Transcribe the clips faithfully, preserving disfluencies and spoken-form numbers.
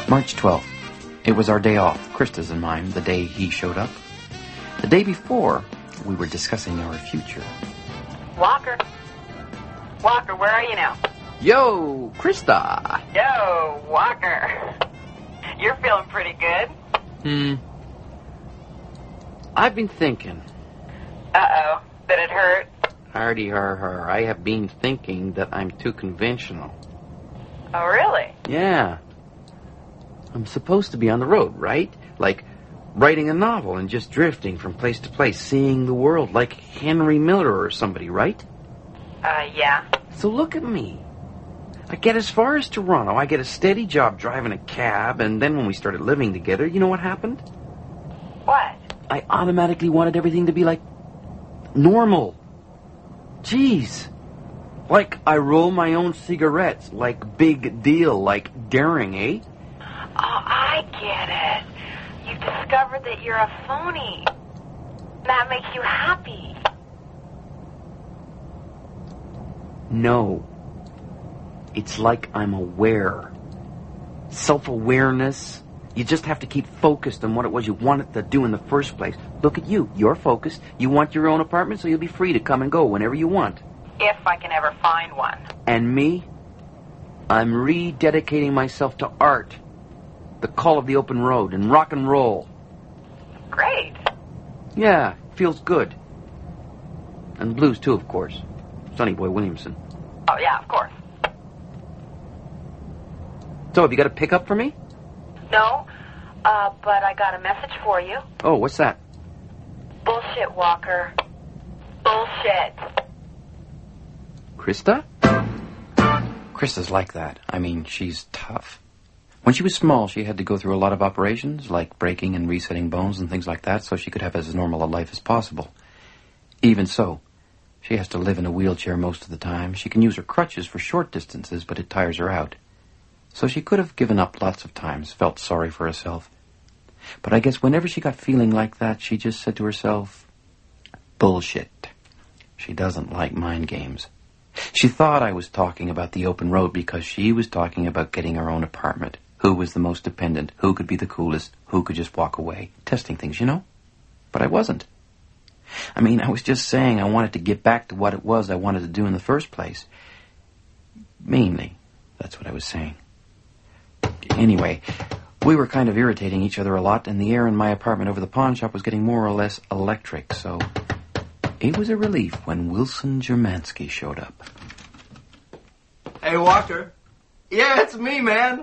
March twelfth. It was our day off, Krista's and mine, the day he showed up. The day before, we were discussing our future. Walker. Walker, where are you now? Yo, Krista. Yo, Walker. You're feeling pretty good. Hmm. I've been thinking. Uh-oh. Did it hurt? Hardy har har. I have been thinking that I'm too conventional. Oh, really? Yeah. I'm supposed to be on the road, right? Like writing a novel and just drifting from place to place, seeing the world like Henry Miller or somebody, right? Uh, yeah. So look at me. I get as far as Toronto, I get a steady job driving a cab, and then when we started living together, you know what happened? What? I automatically wanted everything to be like normal. Jeez. Like I roll my own cigarettes, like big deal, like daring, eh? Oh, I get it. You've discovered that you're a phony. That makes you happy. No. It's like I'm aware. Self-awareness. You just have to keep focused on what it was you wanted to do in the first place. Look at you. You're focused. You want your own apartment, so you'll be free to come and go whenever you want. If I can ever find one. And me? I'm rededicating myself to art. The call of the open road and rock and roll. Great. Yeah, feels good. And blues, too, of course. Sonny Boy Williamson. Oh, yeah, of course. So, have you got a pickup for me? No, uh, but I got a message for you. Oh, what's that? Bullshit, Walker. Bullshit. Krista? Krista's like that. I mean, she's tough. When she was small, she had to go through a lot of operations, like breaking and resetting bones and things like that, so she could have as normal a life as possible. Even so, she has to live in a wheelchair most of the time. She can use her crutches for short distances, but it tires her out. So she could have given up lots of times, felt sorry for herself. But I guess whenever she got feeling like that, she just said to herself, bullshit. She doesn't like mind games. She thought I was talking about the open road because she was talking about getting her own apartment. Who was the most dependent? Who could be the coolest? Who could just walk away? Testing things, you know? But I wasn't. I mean, I was just saying I wanted to get back to what it was I wanted to do in the first place. Mainly, that's what I was saying. Anyway, we were kind of irritating each other a lot, and the air in my apartment over the pawn shop was getting more or less electric, so it was a relief when Wilson Germansky showed up. Hey, Walker. Yeah, it's me, man.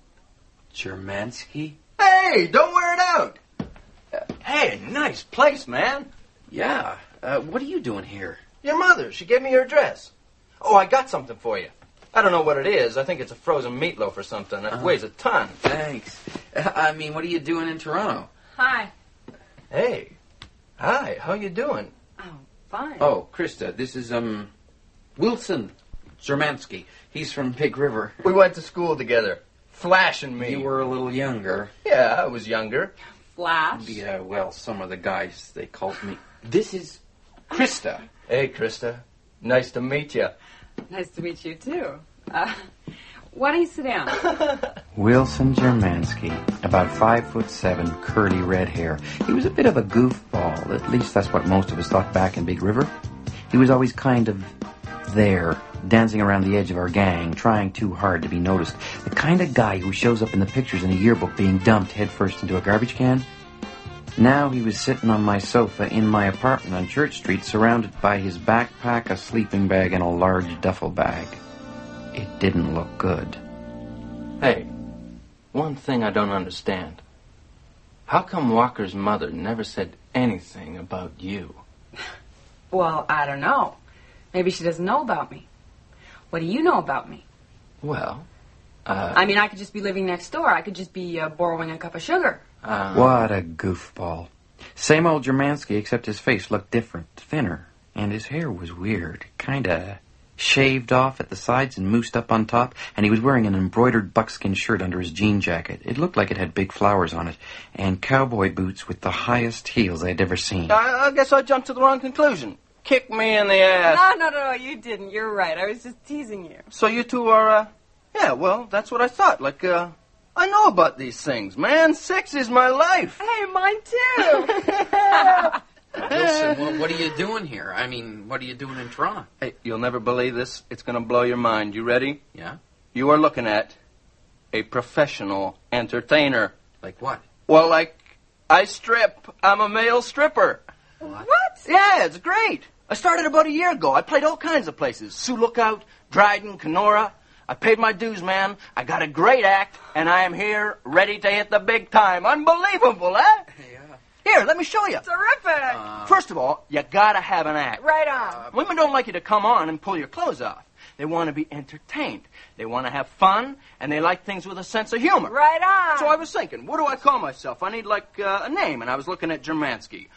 Germansky? Hey, don't wear it out. Uh, hey, nice place, man. Yeah. Uh, what are you doing here? Your mother, she gave me your address. Oh, I got something for you. I don't know what it is. I think it's a frozen meatloaf or something. It Uh-huh. weighs a ton. Thanks. Uh, I mean, what are you doing in Toronto? Hi. Hey. Hi, how you doing? Oh, fine. Oh, Krista, this is, um, Wilson Germansky. He's from Big River. We went to school together. Flash and me. You were a little younger. Yeah, I was younger. Flash? Yeah, well, some of the guys, they called me. This is Krista. Hey, Krista. Nice to meet you. Nice to meet you, too. Uh, why don't you sit down? Wilson Germansky, about five foot seven, curly red hair. He was a bit of a goofball. At least that's what most of us thought back in Big River. He was always kind of there, dancing around the edge of our gang, trying too hard to be noticed. The kind of guy who shows up in the pictures in a yearbook being dumped headfirst into a garbage can. Now he was sitting on my sofa in my apartment on Church Street, surrounded by his backpack, a sleeping bag, and a large duffel bag. It didn't look good. Hey, one thing I don't understand. How come Walker's mother never said anything about you? Well, I don't know. Maybe she doesn't know about me. What do you know about me? Well, uh... I mean, I could just be living next door. I could just be uh, borrowing a cup of sugar. Uh, What a goofball. Same old Germansky, except his face looked different, thinner, and his hair was weird, kinda shaved off at the sides and moosed up on top, and he was wearing an embroidered buckskin shirt under his jean jacket. It looked like it had big flowers on it, and cowboy boots with the highest heels I'd ever seen. I, I guess I jumped to the wrong conclusion. Kick me in the ass. No, no, no, no, you didn't. You're right. I was just teasing you. So you two are, uh... Yeah, well, that's what I thought. Like, uh... I know about these things, man. Sex is my life. Hey, mine too. Wilson, what, what are you doing here? I mean, what are you doing in Toronto? Hey, you'll never believe this. It's going to blow your mind. You ready? Yeah? You are looking at a professional entertainer. Like what? Well, like, I strip. I'm a male stripper. What? What? Yeah, it's great. I started about a year ago. I played all kinds of places. Sioux Lookout, Dryden, Kenora. I paid my dues, man. I got a great act, and I am here ready to hit the big time. Unbelievable, eh? Yeah. Here, let me show you. Terrific. Uh, First of all, you gotta have an act. Right on. Women don't like you to come on and pull your clothes off. They want to be entertained. They want to have fun, and they like things with a sense of humor. Right on. So I was thinking, what do I call myself? I need, like, uh, a name, and I was looking at Germansky.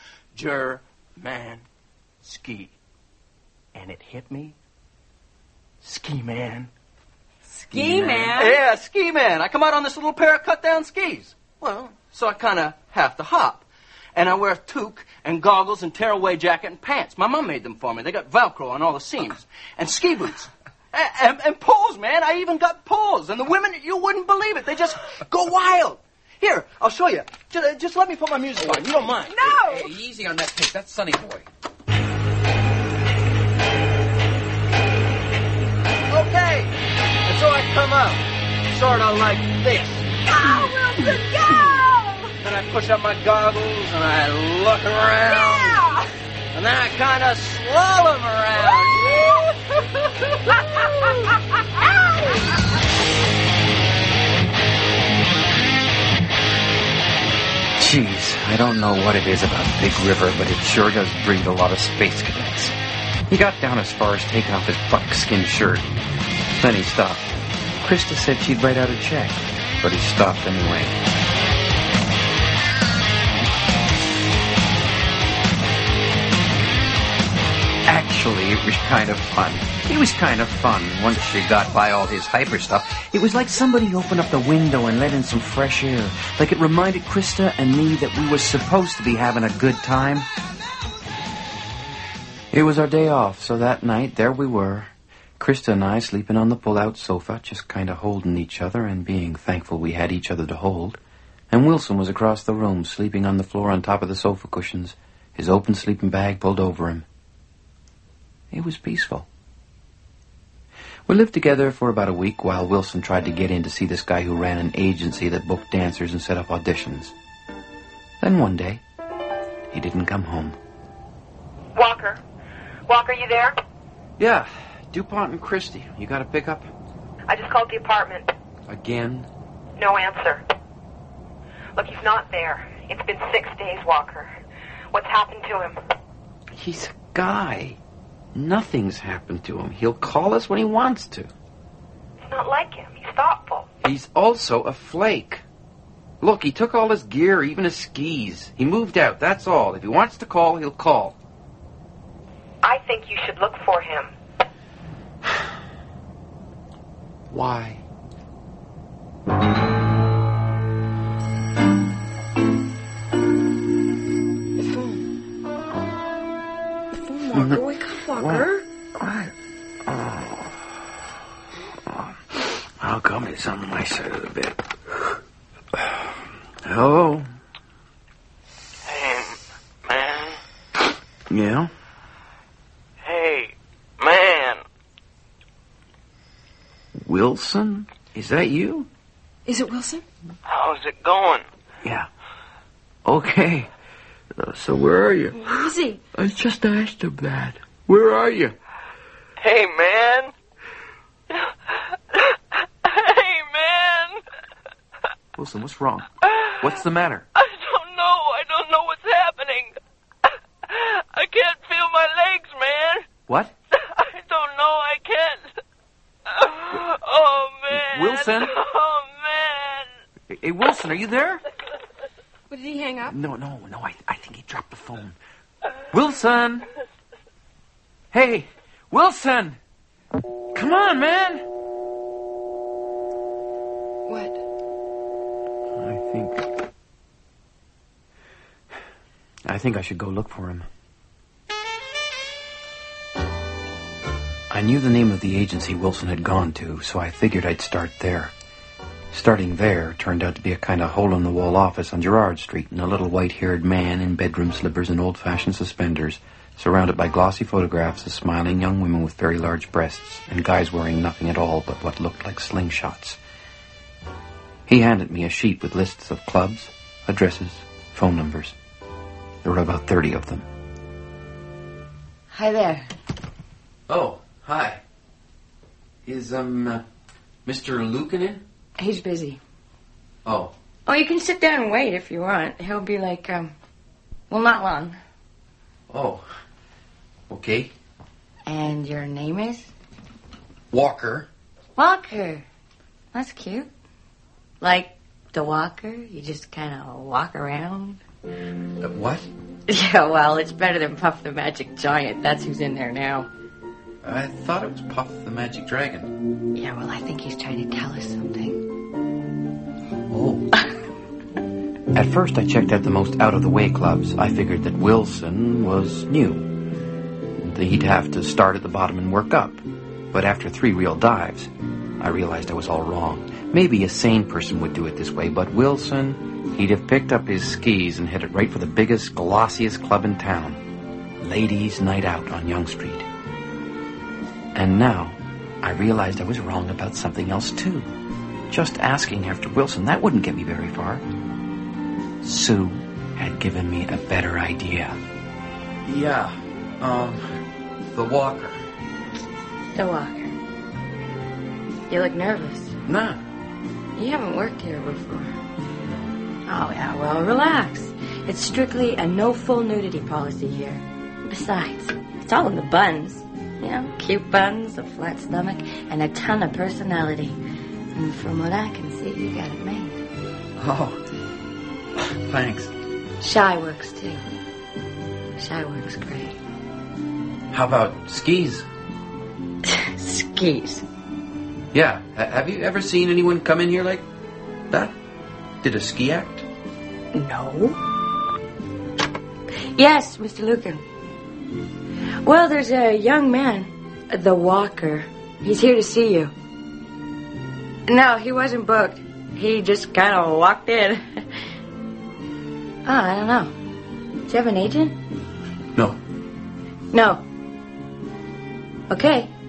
Ger-man-ski. And it hit me. Ski Man. Ski Man? Yeah, Ski Man. I come out on this little pair of cut-down skis. Well, so I kind of have to hop. And I wear a toque and goggles and tearaway jacket and pants. My mom made them for me. They got Velcro on all the seams. And ski boots. and, and, and poles, man. I even got poles. And the women, you wouldn't believe it. They just go wild. Here, I'll show you. Just, just let me put my music on. You don't mind. No! Hey, easy on that tape. That's Sonny Boy. Okay. And so I come out, sort of like this. Go, Wilson, go! Then I push up my goggles and I look around. Yeah! And then I kind of slalom Jeez, I don't know what it is about Big River, but it sure does breed a lot of space cadets. He got down as far as taking off his buckskin shirt. Then he stopped. Krista said she'd write out a check, but he stopped anyway. Actually, it was kind of fun. It was kind of fun once you got by all his hyper stuff. It was like somebody opened up the window and let in some fresh air. Like it reminded Krista and me that we were supposed to be having a good time. It was our day off, so that night, there we were. Krista and I sleeping on the pull-out sofa, just kind of holding each other and being thankful we had each other to hold. And Wilson was across the room, sleeping on the floor on top of the sofa cushions, his open sleeping bag pulled over him. It was peaceful. We lived together for about a week while Wilson tried to get in to see this guy who ran an agency that booked dancers and set up auditions. Then one day, he didn't come home. Walker. Walker, you there? Yeah, DuPont and Christie. You got a pickup? I just called the apartment. Again? No answer. Look, he's not there. It's been six days, Walker. What's happened to him? He's a guy. Nothing's happened to him. He'll call us when he wants to. It's not like him. He's thoughtful. He's also a flake. Look, he took all his gear, even his skis. He moved out, that's all. If he wants to call, he'll call. I think you should look for him. Why? The phone. The phone, Walker. Wake up, Walker. What? Oh. Oh. How come it's on my side of the bed? Hello? Hey, man. Yeah? Hey, man. Wilson? Is that you? Is it Wilson? How's it going? Yeah. Okay. Uh, so where are you? Where is he? I just asked him that. Where are you? Hey, man. Hey, man. Wilson, what's wrong? What's the matter? I don't know. I don't know what's happening. I can't feel my legs, man. What? I don't know. I can't. Oh, man. Wilson? Oh, man. Hey, Wilson, are you there? What, did he hang up? No, no, no. I, I think he dropped the phone. Wilson! Hey, Wilson! Come on, man! What? I think... I think I should go look for him. I knew the name of the agency Wilson had gone to, so I figured I'd start there. Starting there turned out to be a kind of hole-in-the-wall office on Gerrard Street, and a little white-haired man in bedroom slippers and old-fashioned suspenders, surrounded by glossy photographs of smiling young women with very large breasts, and guys wearing nothing at all but what looked like slingshots. He handed me a sheet with lists of clubs, addresses, phone numbers. There were about thirty of them. Hi there. Oh, hi. Is, um, uh, Mister Lucan in? He's busy. Oh. Oh, you can sit down and wait if you want. He'll be like, um, well, not long. Oh. Okay. And your name is? Walker. Walker. That's cute. Like the Walker? You just kind of walk around? Uh, what? Yeah, well, it's better than Puff the Magic Giant. That's who's in there now. I thought it was Puff the Magic Dragon. Yeah, well, I think he's trying to tell us something. Oh. At first, I checked out the most out-of-the-way clubs. I figured that Wilson was new. That he'd have to start at the bottom and work up. But after three real dives, I realized I was all wrong. Maybe a sane person would do it this way, but Wilson, he'd have picked up his skis and headed right for the biggest, glossiest club in town. Ladies' Night Out on Yonge Street. And now, I realized I was wrong about something else, too. Just asking after Wilson, that wouldn't get me very far. Sue had given me a better idea. Yeah, um, the Walker. The Walker. You look nervous. Nah. You haven't worked here before. Oh, yeah, well, relax. It's strictly a no full nudity policy here. Besides, it's all in the buns. You know, cute buns, a flat stomach, and a ton of personality. And from what I can see, you got it made. Oh, thanks. Shy works, too. Shy works great. How about skis? Skis. Yeah, H- have you ever seen anyone come in here like that? Did a ski act? No. Yes, Mister Lucan. Well, there's a young man, the Walker. He's here to see you. No, he wasn't booked. He just kind of walked in. Oh, I don't know. Do you have an agent? No. No. Okay.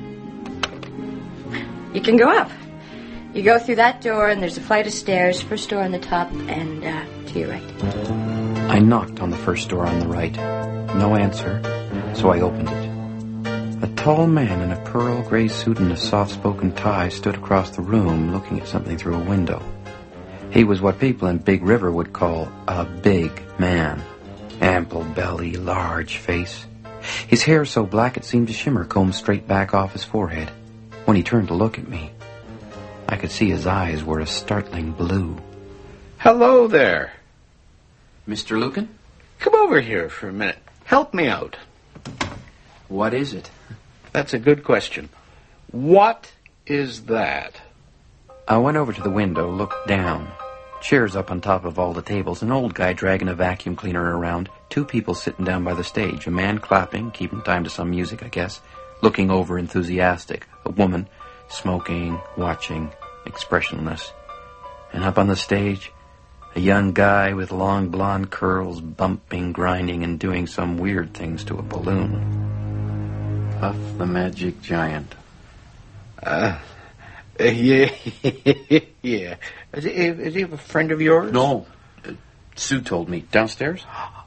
You can go up. You go through that door, and there's a flight of stairs. First door on the top, and uh, to your right. I knocked on the first door on the right. No answer, so I opened it. A tall man in a pearl gray suit and a soft-spoken tie stood across the room looking at something through a window. He was what people in Big River would call a big man. Ample belly, large face. His hair so black it seemed to shimmer, combed straight back off his forehead. When he turned to look at me, I could see his eyes were a startling blue. Hello there. Mister Lucan? Come over here for a minute. Help me out. What is it? That's a good question. What is that? I went over to the window, looked down. Chairs up on top of all the tables, an old guy dragging a vacuum cleaner around, two people sitting down by the stage, a man clapping, keeping time to some music, I guess, looking over enthusiastic, a woman smoking, watching, expressionless. And up on the stage, a young guy with long blonde curls bumping, grinding, and doing some weird things to a balloon. Puff the Magic Giant. Uh, uh yeah, yeah. Is he, is he a friend of yours? No. Uh, Sue told me. Downstairs?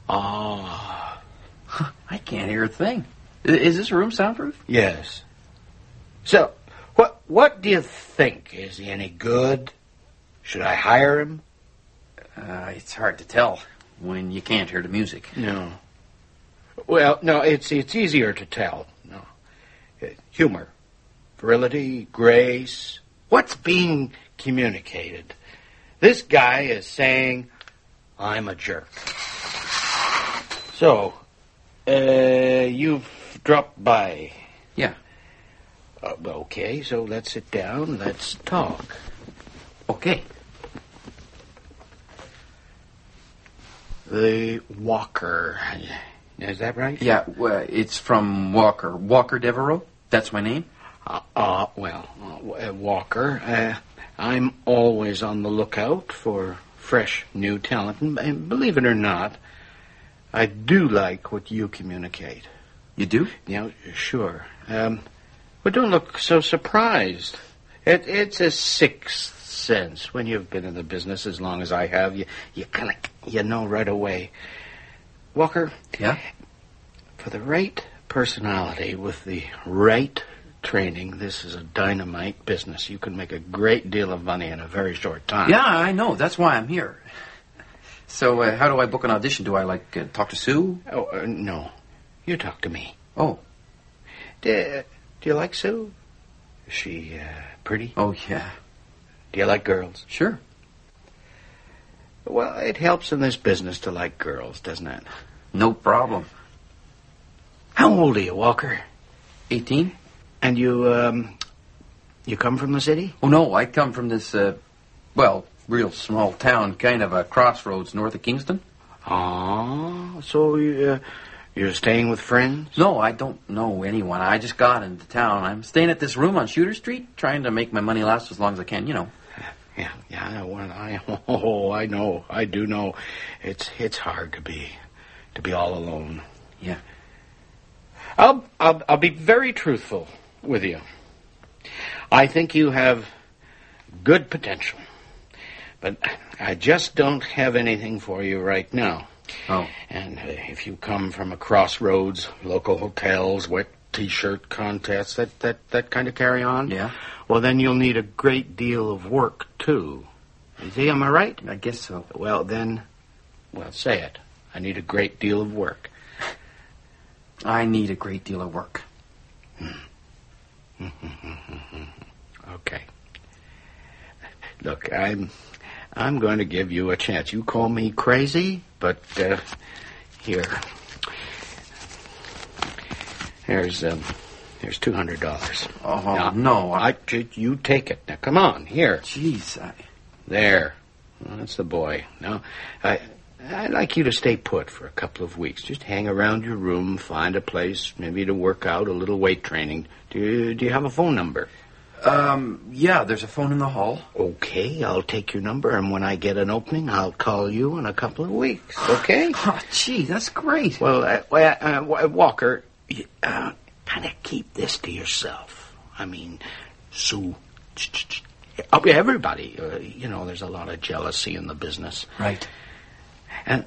Oh. I can't hear a thing. Is this room soundproof? Yes. So, what what do you think? Is he any good? Should I hire him? Uh, it's hard to tell when you can't hear the music. No. Well, no, it's it's easier to tell. No. Uh, humor, virility, grace. What's being communicated? This guy is saying, I'm a jerk. So, uh, you've dropped by. Yeah. Uh, okay, so let's sit down. Let's talk. Okay. The Walker. Is that right? Yeah, well, it's from Walker. Walker Devereaux? That's my name? Uh, uh well, uh, Walker. Uh, I'm always on the lookout for fresh, new talent. And believe it or not, I do like what you communicate. You do? Yeah, sure. Um, but don't look so surprised. It, it's a sixth sense. When you've been in the business as long as I have, you, you kind of, you know right away. Walker? Yeah? For the right personality with the right training, this is a dynamite business. You can make a great deal of money in a very short time. Yeah, I know. That's why I'm here. So, uh, how do I book an audition? Do I, like, uh, talk to Sue? Oh, uh, no. You talk to me. Oh. Do, do you like Sue? Is she uh, pretty? Oh, yeah. Do you like girls? Sure. Well, it helps in this business to like girls, doesn't it? No problem. How old are you, Walker? eighteen? And you, um, you come from the city? Oh, no, I come from this, uh, well, real small town, kind of a crossroads north of Kingston. Oh, so you, uh, you're staying with friends? No, I don't know anyone. I just got into town. I'm staying at this room on Shooter Street, trying to make my money last as long as I can, you know. Yeah, yeah, well, I, oh, I know, I do know. It's, it's hard to be, to be all alone. Yeah. I'll, I'll, I'll be very truthful with you. I think you have good potential, but I just don't have anything for you right now. Oh. And uh, if you come from a crossroads, local hotels, wet T-shirt contests, that, that, that kind of carry on, Yeah. well, then you'll need a great deal of work, too. You see, am I right? I guess so. Well, then, well, say it. I need a great deal of work. I need a great deal of work. Okay. Look, I'm I'm going to give you a chance. You call me crazy, but uh, here, here's um, here's two hundred dollars. Oh now, no! I... I, you take it. Now, come on, here. Jeez, I... There. Well, that's the boy. Now, I. I'd like you to stay put for a couple of weeks. Just hang around your room, find a place, maybe to work out, a little weight training. Do you, do you have a phone number? Um, yeah, there's a phone in the hall. Okay, I'll take your number, and when I get an opening, I'll call you in a couple of weeks, okay? Oh, gee, that's great. Well, uh, well, uh, Walker, uh, kind of keep this to yourself. I mean, Sue, everybody, uh, you know, there's a lot of jealousy in the business. Right. And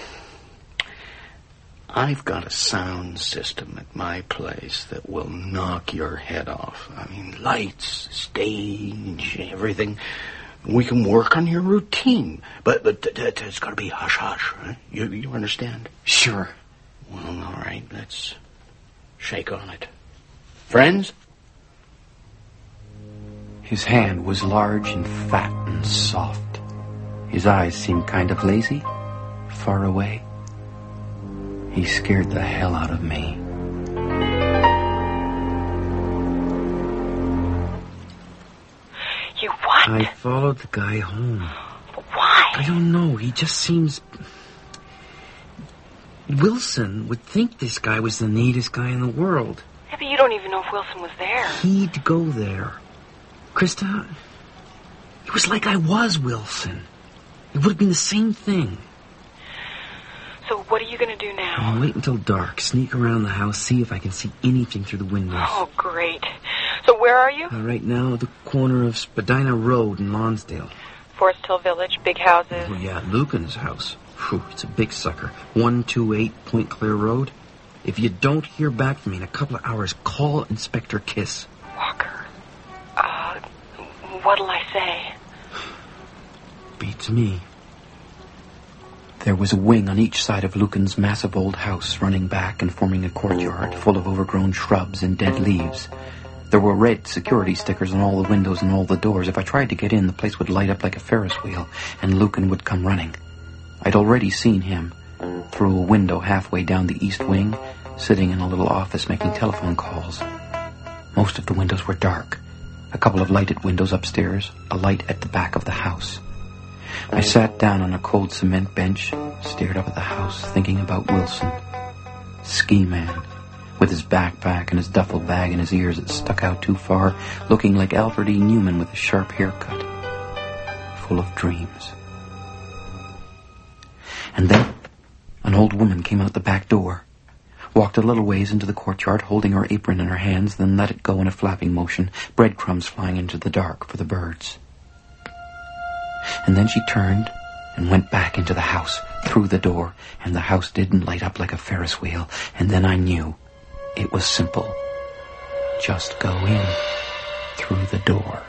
I've got a sound system at my place that will knock your head off. I mean, lights, stage, everything. We can work on your routine. But but t- t- it's got to be hush-hush, right? You, you understand? Sure. Well, all right, let's shake on it. Friends? His hand was large and fat and soft. His eyes seemed kind of lazy. Far away. He scared the hell out of me. You what? I followed the guy home. Why? I don't know. He just seems... Wilson would think this guy was the neatest guy in the world. Yeah, but you don't even know if Wilson was there. He'd go there. Krista, it was like I was Wilson. It would have been the same thing. So what are you going to do now? I'll wait until dark, sneak around the house, see if I can see anything through the windows. Oh, great. So where are you? Uh, right now, the corner of Spadina Road in Lonsdale. Forest Hill Village, big houses. Oh, yeah, Lucan's house. Whew, it's a big sucker. one two eight Point Clear Road. If you don't hear back from me in a couple of hours, call Inspector Kiss. Walker, uh, what'll I say? Beats me. There was a wing on each side of Lucan's massive old house, running back and forming a courtyard full of overgrown shrubs and dead leaves. There were red security stickers on all the windows and all the doors. If I tried to get in, the place would light up like a Ferris wheel, and Lucan would come running. I'd already seen him, through a window halfway down the east wing, sitting in a little office making telephone calls. Most of the windows were dark. A couple of lighted windows upstairs, a light at the back of the house. I sat down on a cold cement bench, stared up at the house, thinking about Wilson. Ski man, with his backpack and his duffel bag in his ears that stuck out too far, looking like Alfred E. Newman with a sharp haircut. full of dreams. And then an old woman came out the back door, walked a little ways into the courtyard, holding her apron in her hands, then let it go in a flapping motion, breadcrumbs flying into the dark for the birds. And then she turned and went back into the house, through the door, and the house didn't light up like a Ferris wheel. And then I knew it was simple. Just go in through the door.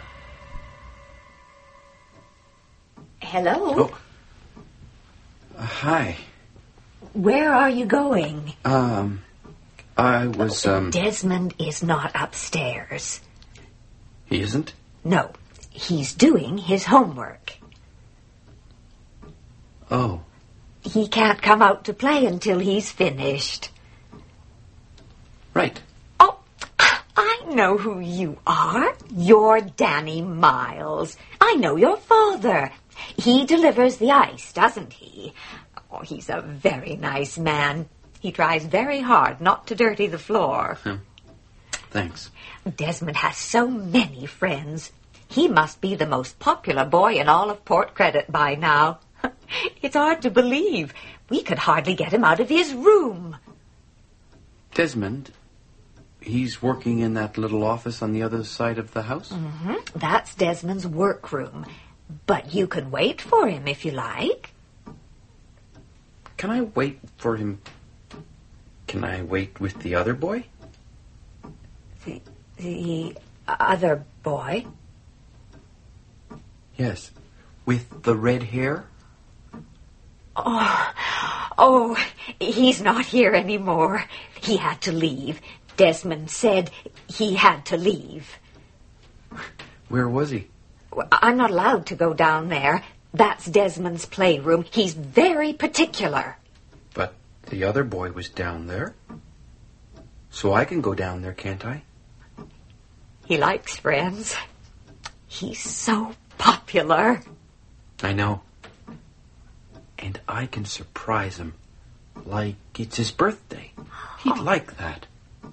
Hello? Oh. Uh, hi. Where are you going? Um, I was, um... Desmond is not upstairs. He isn't? No, he's doing his homework. Oh. He can't come out to play until he's finished. Right. Oh, I know who you are. You're Danny Miles. I know your father. He delivers the ice, doesn't he? Oh, he's a very nice man. He tries very hard not to dirty the floor. Hmm. Thanks. Desmond has so many friends. He must be the most popular boy in all of Port Credit by now. It's hard to believe. We could hardly get him out of his room. Desmond, he's working in that little office on the other side of the house? Mm-hmm. That's Desmond's workroom. But you can wait for him if you like. Can I wait for him? Can I wait with the other boy? The, the other boy? Yes. With the red hair? Oh, oh, he's not here anymore. He had to leave. Desmond said he had to leave. Where was he? I'm not allowed to go down there. That's Desmond's playroom. He's very particular. But the other boy was down there. So I can go down there, can't I? He likes friends. He's so popular. I know. And I can surprise him like it's his birthday. He'd oh. like that.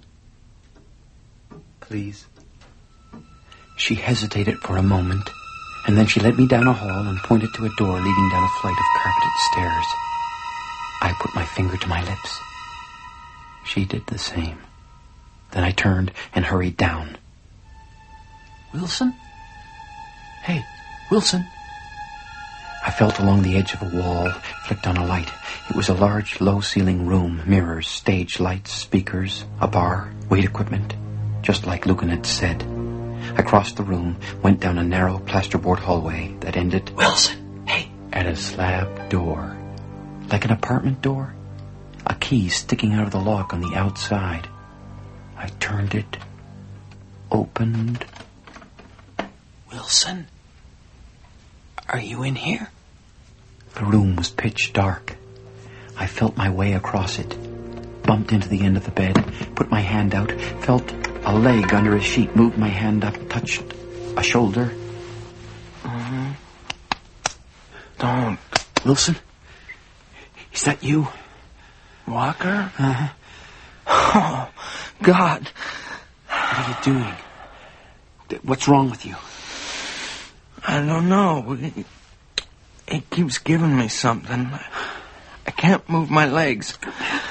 Please. She hesitated for a moment, and then she led me down a hall and pointed to a door leading down a flight of carpeted stairs. I put my finger to my lips. She did the same. Then I turned and hurried down. Wilson? Hey, Wilson. I felt along the edge of a wall, flicked on a light. It was a large, low-ceiling room, mirrors, stage lights, speakers, a bar, weight equipment, just like Lucan had said. I crossed the room, went down a narrow plasterboard hallway that ended... Wilson, hey! At a slab door. Like an apartment door. A key sticking out of the lock on the outside. I turned it, opened... Wilson, are you in here? The room was pitch dark. I felt my way across it, bumped into the end of the bed, put my hand out, felt a leg under a sheet, moved my hand up, touched a shoulder. Mm-hmm. Don't. Wilson? Is that you? Walker? Uh-huh. Oh, God. What are you doing? What's wrong with you? I don't know. It, it keeps giving me something. I can't move my legs.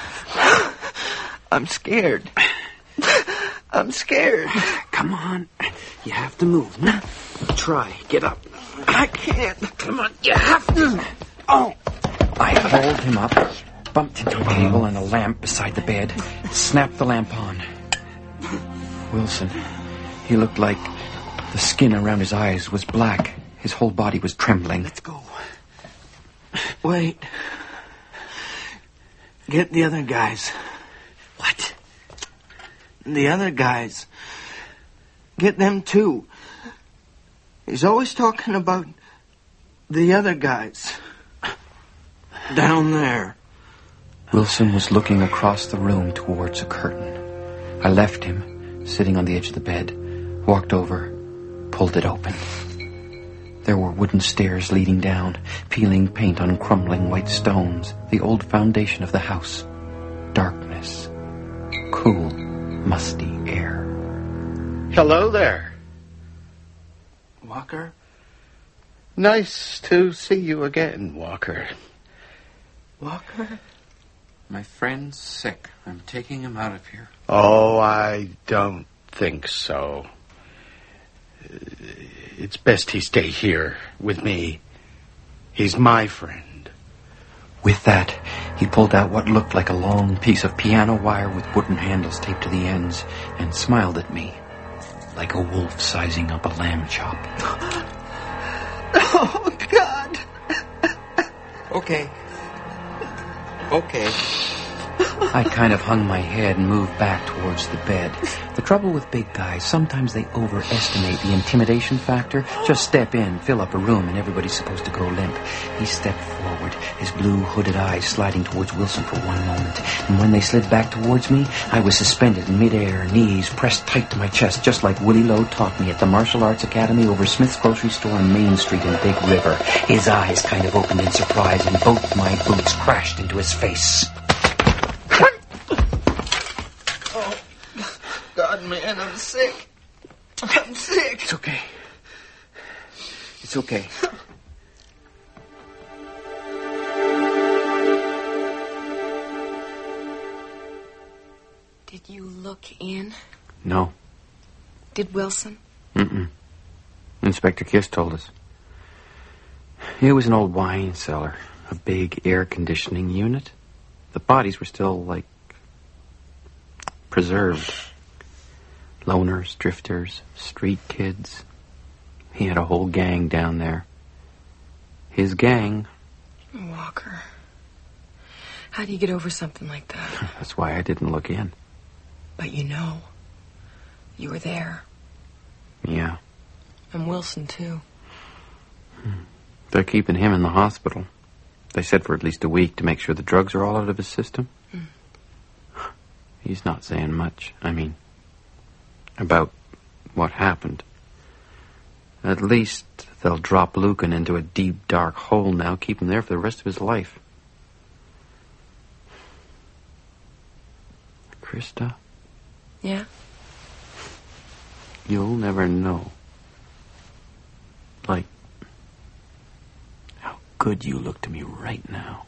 I'm scared. I'm scared. Come on. You have to move. Try. Get up. I can't. Come on. You have to. Oh. I hauled him up, bumped into a table and a lamp beside the bed, snapped the lamp on. Wilson, he looked like the skin around his eyes was black. His whole body was trembling. Let's go. Wait. Get the other guys. What? The other guys. Get them too. He's always talking about the other guys. Down there. Wilson was looking across the room towards a curtain. I left him, sitting on the edge of the bed, walked over, pulled it open. There were wooden stairs leading down, peeling paint on crumbling white stones, the old foundation of the house. Darkness. Cool, musty air. Hello there. Walker? Nice to see you again, Walker. Walker? My friend's sick. I'm taking him out of here. Oh, I don't think so. It's best he stay here with me. He's my friend. With that, he pulled out what looked like a long piece of piano wire with wooden handles taped to the ends and smiled at me like a wolf sizing up a lamb chop. Oh, God. Okay. Okay. I kind of hung my head and moved back towards the bed. The trouble with big guys, sometimes they overestimate the intimidation factor. Just step in, fill up a room, and everybody's supposed to go limp. He stepped forward, his blue hooded eyes sliding towards Wilson for one moment. And when they slid back towards me, I was suspended in midair, knees pressed tight to my chest, just like Willie Lowe taught me at the Martial Arts Academy over Smith's Grocery Store on Main Street in Big River. His eyes kind of opened in surprise, and both my boots crashed into his face. God, man, I'm sick. I'm sick. It's okay. It's okay. Did you look in? No. Did Wilson? Mm-mm. Inspector Kiss told us. It was an old wine cellar, a big air conditioning unit. The bodies were still, like, preserved. Loners, drifters, street kids. He had a whole gang down there. His gang. Walker. How do you get over something like that? That's why I didn't look in. But you know. You were there. Yeah. And Wilson, too. They're keeping him in the hospital. They said for at least a week to make sure the drugs are all out of his system. Mm. He's not saying much. I mean, about what happened. At least they'll drop Lucan into a deep, dark hole now, keep him there for the rest of his life. Krista? Yeah? You'll never know. Like, how good you look to me right now.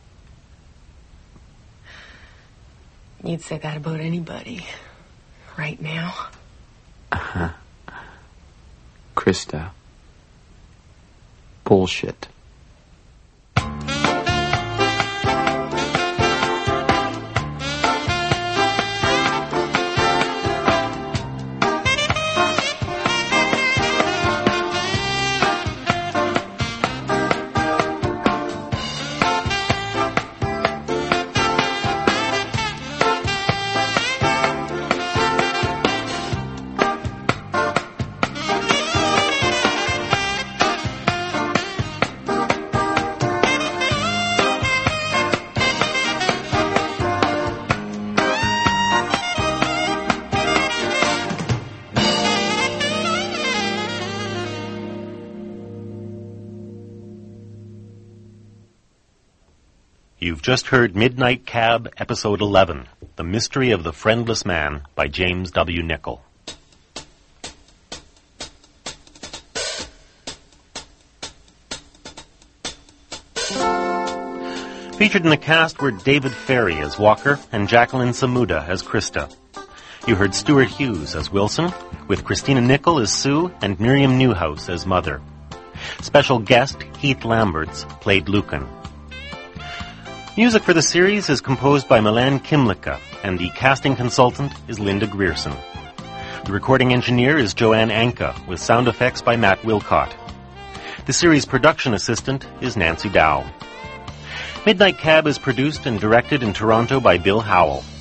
You'd say that about anybody. Right now. Uh-huh. Krista. Bullshit. You've just heard Midnight Cab, Episode eleven, The Mystery of the Friendless Man, by James W. Nichol. Featured in the cast were David Ferry as Walker and Jacqueline Samuda as Krista. You heard Stuart Hughes as Wilson, with Christina Nichol as Sue and Miriam Newhouse as Mother. Special guest Heath Lamberts played Lucan. Music for the series is composed by Milan Kimlicka, and the casting consultant is Linda Grierson. The recording engineer is Joanne Anka, with sound effects by Matt Wilcott. The series production assistant is Nancy Dow. Midnight Cab is produced and directed in Toronto by Bill Howell.